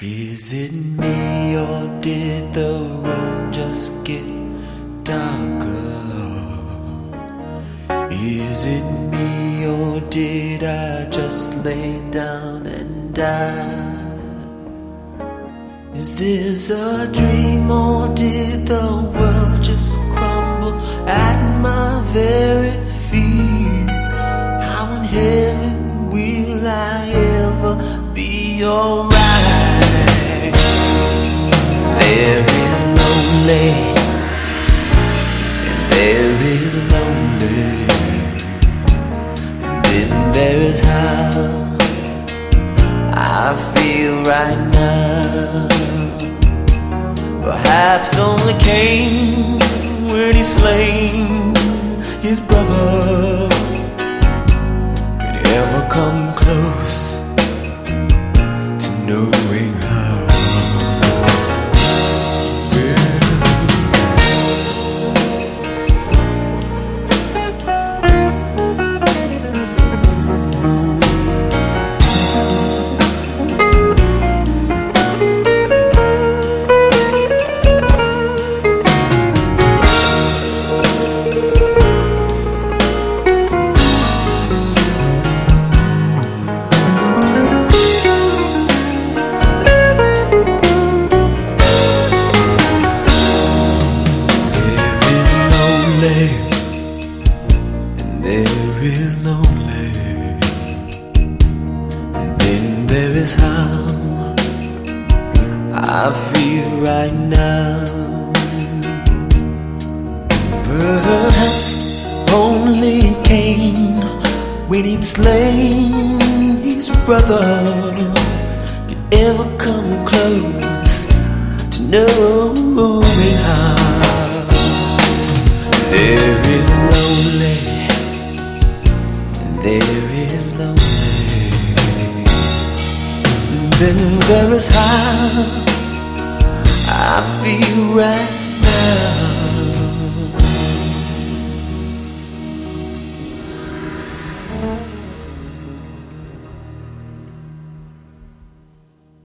Is it me or did the room just get darker? Is it me or did I just lay down and die? Is this a dream or did the world just crumble at my very feet? How in heaven will I ever be alright? There is lonely, and there is lonely, and then there is how I feel right now. Perhaps only Cain, when he slain his brother, could ever come close to knowing how. And there is lonely, and then there is how I feel right now. Perhaps only Cain, when he'd slain his brother, could ever come close to knowing how. There is lonely, and there is lonely, and then there is how I feel right now.